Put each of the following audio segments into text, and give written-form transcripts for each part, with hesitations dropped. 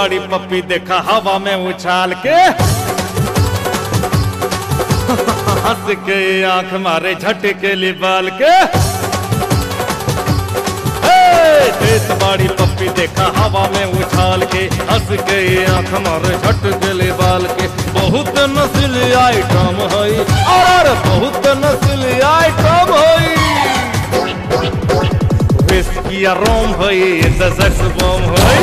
बाड़ी पप्पी देखा हवा में उछाल के हंस के आंख मारे झटके लिबाल के देश बाड़ी पप्पी देखा हवा में उछाल के हंस के आंख मारे झटके लिबाल के बहुत नस्ली आइटम है और बहुत नस्ली आइटम है विस्की या रोम है सेक्स बम है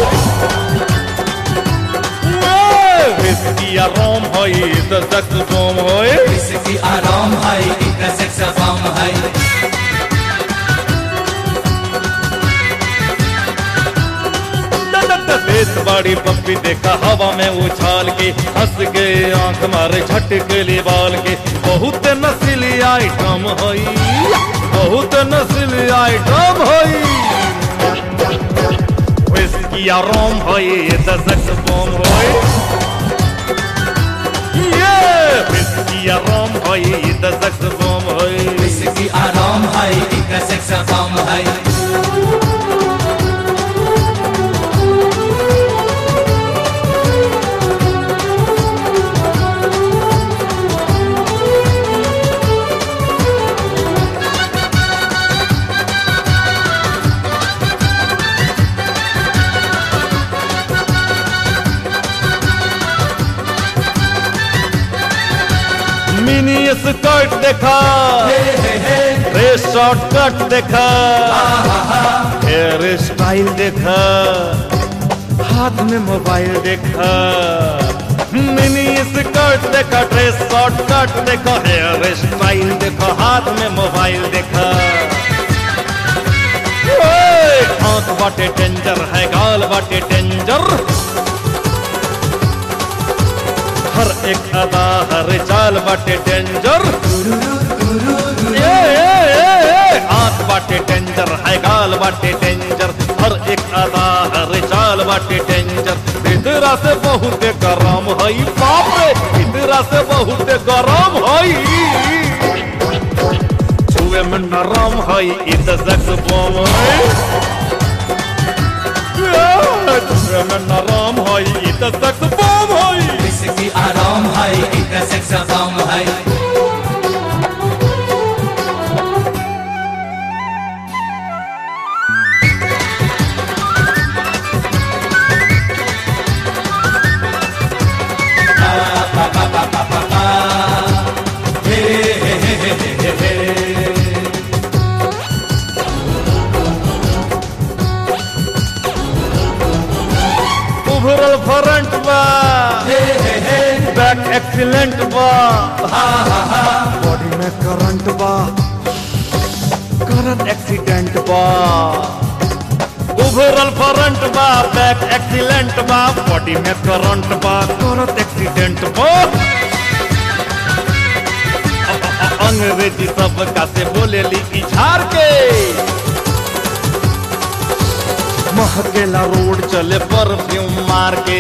विस्की या रोम है सेक्स बम है विस्की या रोम है सेक्स बम है देश बाड़ी पप्पी देखा हवा में उछाल के हंस के आंख मारे झटके लिबाल के बहुत नस्ली आइटम है बहुत नस्ली आइटम है विस्की या रोम है सेक्स बम है विस्की या रोम है सेक्स बम है विस्की या रोम है सेक्स बम है मिनी स्कर्ट देखा ड्रेस शॉर्ट कट देखा हेयर स्टाइल देखा हाथ में मोबाइल देखा मिनी स्कर्ट देखा ड्रेस शॉर्ट कट देखा हेयर स्टाइल देखा हाथ में मोबाइल देखा आंख बाटे डेंजर है गाल बाटे डेंजर हर एक अदा हर चाल बाटे डेंजर आंख बाटे डेंजर है गाल बाटे डेंजर हर एक अदा हर चाल बाटे डेंजर भीतरा से बहुत गरम है बाप रे भीतरा से बहुत गरम है छुए में नरम है इत सेक्स बम है छुए में नरम है इत सेक्स बम है विस्की या रोम है सेक्स बम है उभरल फ्रंट बा बैक एक्सीलेंट बा बॉडी में करंट बा करंट एक्सीडेंट बा उभरल फ्रंट बा बैक एक्सीलेंट बा बॉडी में करंट बा करंट एक्सीडेंट बा अंग्रेजी सब का से बोले ली इछार के महकेला रोड चले परफ्यूम मार के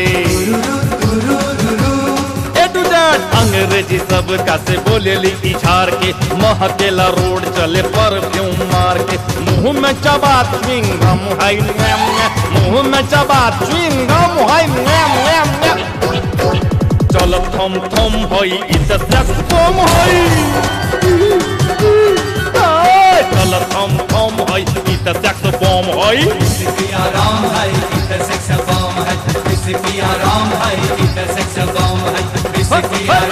अंग्रेजी सब का से बोले ली इछार के महकेला रोड चले परफ्यूम मार के मुंह में चबा च्युइंगम है मुंह में चबा च्युइंगम है चल थम थम है इत सेक्स बम है चल थम थम है इत सेक्स बम है विस्की या रोम है सेक्स बम है विस्की या रोम है सेक्स बम है विस्की या